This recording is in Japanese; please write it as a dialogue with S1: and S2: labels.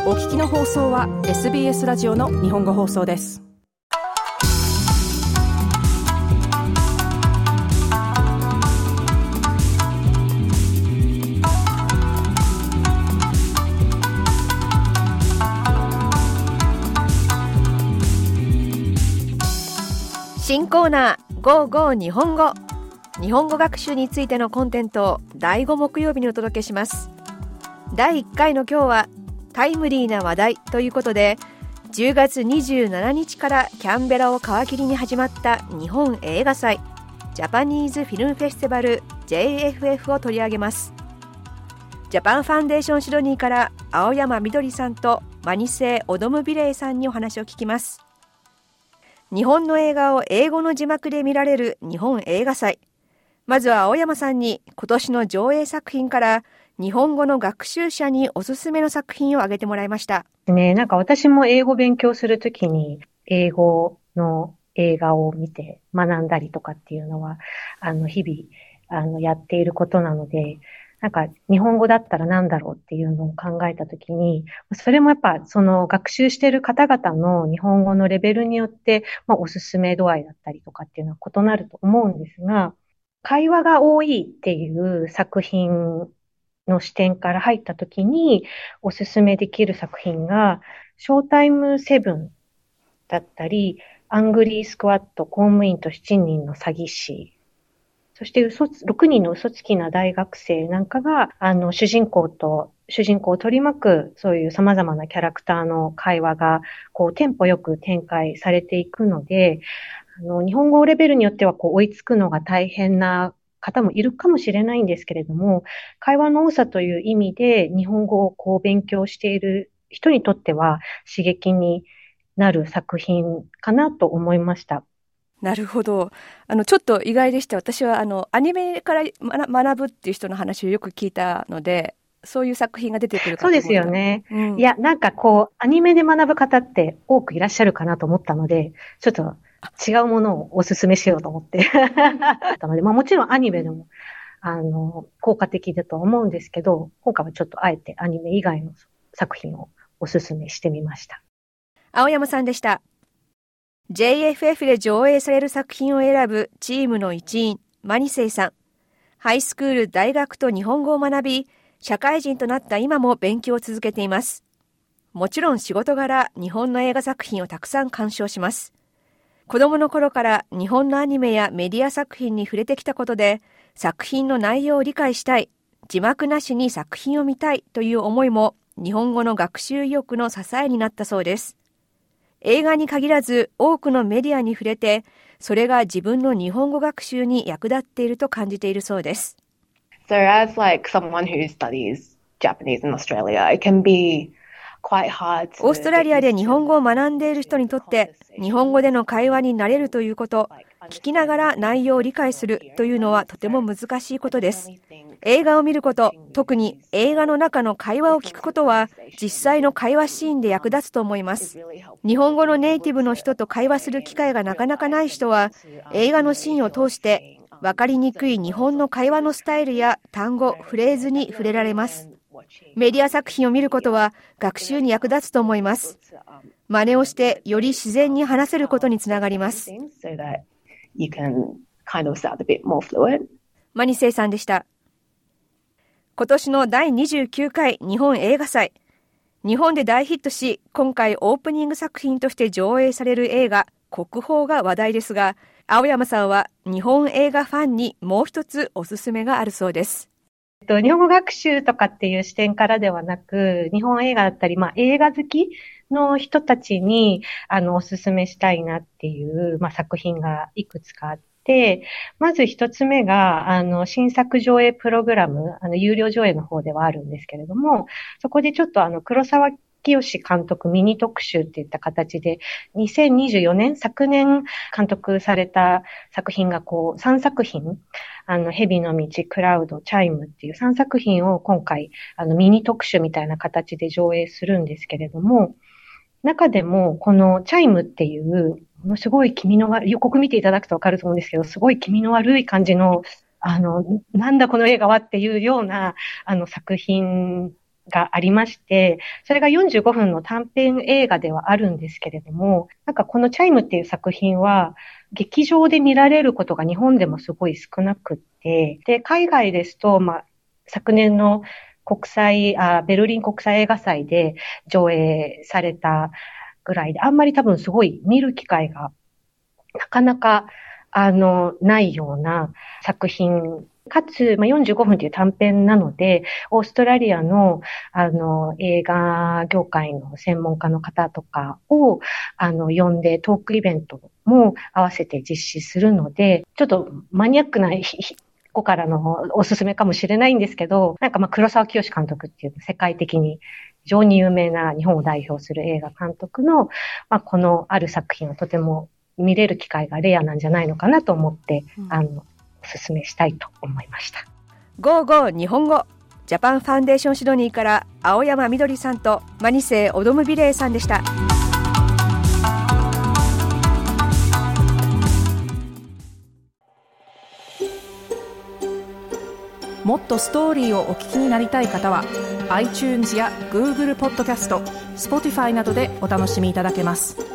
S1: お聞きの放送は SBS ラジオの日本語放送です。新コーナー GoGo 日本語。日本語学習についてのコンテンツを第5木曜日にお届けします。第1回の今日はタイムリーな話題ということで、10月27日からキャンベラを皮切りに始まった日本映画祭ジャパニーズフィルムフェスティバル JFF を取り上げます。ジャパンファンデーションシドニーから青山みどりさんとマニセイ・オドムビレイさんにお話を聞きます。日本の映画を英語の字幕で見られる日本映画祭。まずは青山さんに今年の上映作品から日本語の学習者におすすめの作品を挙げてもらいました。
S2: なんか私も英語勉強するときに英語の映画を見て学んだりとかっていうのは日々やっていることなので、なんか日本語だったら何だろうっていうのを考えたときに、それもやっぱその学習している方々の日本語のレベルによって、おすすめ度合いだったりとかっていうのは異なると思うんですが、会話が多いっていう作品の視点から入ったときにおすすめできる作品が、ショータイム7だったり、アングリースクワット、公務員と7人の詐欺師、そして6人の嘘つきな大学生なんかが、主人公を取り巻く、そういう様々なキャラクターの会話が、テンポよく展開されていくので、日本語レベルによっては、追いつくのが大変な方もいるかもしれないんですけれども、会話の多さという意味で、日本語を勉強している人にとっては、刺激になる作品かなと思いました。
S1: なるほど。ちょっと意外でした。私はアニメから学ぶっていう人の話をよく聞いたので、そういう作品が出てくるかと思った。
S2: そうですよね。いや、なんかアニメで学ぶ方って多くいらっしゃるかなと思ったので、ちょっと違うものをお勧めしようと思って。なので、もちろんアニメでも、効果的だと思うんですけど、今回はちょっとあえてアニメ以外の作品をお勧めしてみました。
S1: 青山さんでした。JFF で上映される作品を選ぶチームの一員、マニセイさん。ハイスクール、大学と日本語を学び、社会人となった今も勉強を続けています。もちろん仕事柄、日本の映画作品をたくさん鑑賞します。子供の頃から日本のアニメやメディア作品に触れてきたことで、作品の内容を理解したい、字幕なしに作品を見たいという思いも日本語の学習意欲の支えになったそうです。映画に限らず多くのメディアに触れて、それが自分の日本語学習に役立っていると感じているそうです。
S3: So as someone who studies Japanese in Australia, it can be quite hard to...
S1: オーストラリアで日本語を学んでいる人にとって、日本語での会話に慣れるということ、聞きながら内容を理解するというのはとても難しいことです。映画を見ること、特に映画の中の会話を聞くことは、実際の会話シーンで役立つと思います。日本語のネイティブの人と会話する機会がなかなかない人は、映画のシーンを通して、わかりにくい日本の会話のスタイルや単語、フレーズに触れられます。メディア作品を見ることは、学習に役立つと思います。真似をして、より自然に話せることにつながります。マニセイさんでした。今年の第29回日本映画祭。日本で大ヒットし、今回オープニング作品として上映される映画、国宝が話題ですが、青山さんは日本映画ファンにもう一つおすすめがあるそうです。
S2: 日本語学習とかっていう視点からではなく、日本映画だったり、映画好きの人たちに、おすすめしたいなっていう、作品がいくつかあって、まず一つ目が、新作上映プログラム、有料上映の方ではあるんですけれども、そこでちょっと黒沢清監督ミニ特集っていった形で、2024年、昨年監督された作品が3作品、蛇の道、クラウド、チャイムっていう3作品を今回、ミニ特集みたいな形で上映するんですけれども、中でも、このチャイムっていう、ものすごい気味の悪い、予告見ていただくとわかると思うんですけど、すごい気味の悪い感じの、なんだこの映画はっていうような、作品がありまして、それが45分の短編映画ではあるんですけれども、なんかこのチャイムっていう作品は、劇場で見られることが日本でもすごい少なくって、で、海外ですと、昨年のベルリン国際映画祭で上映されたぐらいで、あんまり多分すごい見る機会がなかなか、ないような作品、かつ、45分という短編なので、オーストラリアの、映画業界の専門家の方とかを、呼んでトークイベントも合わせて実施するので、ちょっとマニアックな子からのおすすめかもしれないんですけど、なんか黒沢清監督っていう世界的に非常に有名な日本を代表する映画監督の、このある作品をとても見れる機会がレアなんじゃないのかなと思って、お勧めしたいと思いました。
S1: 55日本語ジャパンファンデーションシドニーから青山みどりさんとマニセイオドムビレイさんでした。
S4: もっとストーリーをお聞きになりたい方は iTunes や Google ポッドキャスト、Spotify などでお楽しみいただけます。